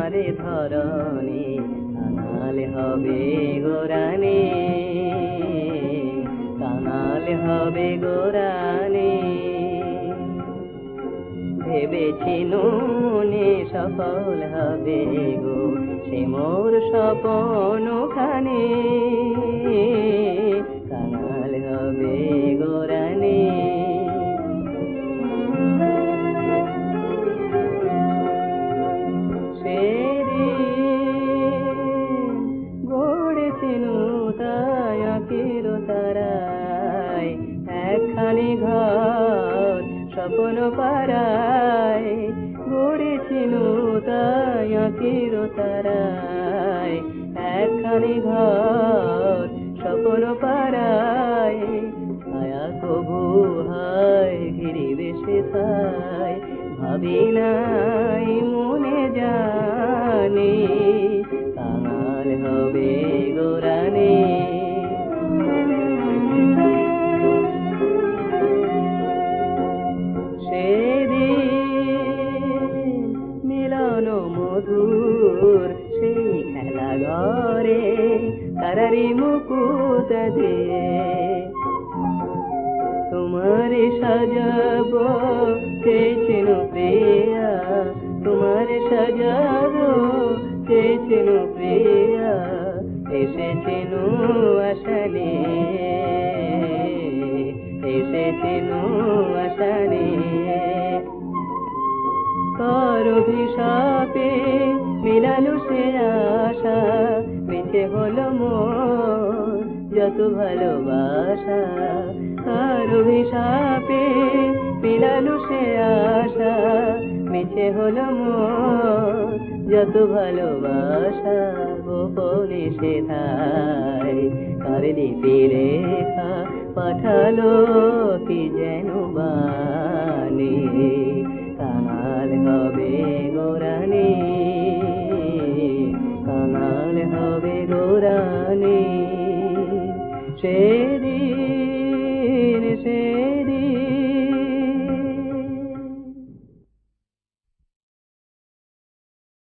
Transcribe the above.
আমারে ধরণী কাঙাল হবে গোরানি, কাঙাল হবে গোরানি। ভেবেছি নুনে সফল হবে গো সে মোর স্বপন খানি, কাঙাল হবে গোরানি। তাই আঁকির তারায় একখানি ঘর স্বপ্ন পাড়ায়, গড়েছিনু তাই আঁকির তারায় একখানি ঘর স্বপ্ন পাড়ায়। ছায়া কবু হয় ঘিরিবে সে ছায়, ভাবি নাই মনে জানি, কাঙাল হবে গোরানি। সেদিন মিলন মধুর সেই খেলা ঘরে তারারি মুকুট দিয়ে তোমারে সাজাবো চেয়েছিনু প্রিয়া, তোমারে সাজাবো চেয়েছিনু প্রিয়া। এসেছিনু আশা নিয়ে, এসেছিনু আশা নিয়ে। তোর অভিশাপে মিলালো সে আশা, মিছে হলো মোর যত ভালোবাসা। তোর অভিশাপে মিলালো সে আশা, মিছে হলো মোর যত ভালোবাসা। গোপনে সে ধায় কার লিপি রেখা পাঠালো কি যেন বাণী, কাঙাল হবে গোরানি, কাঙাল হবে গোরানি। সেদিন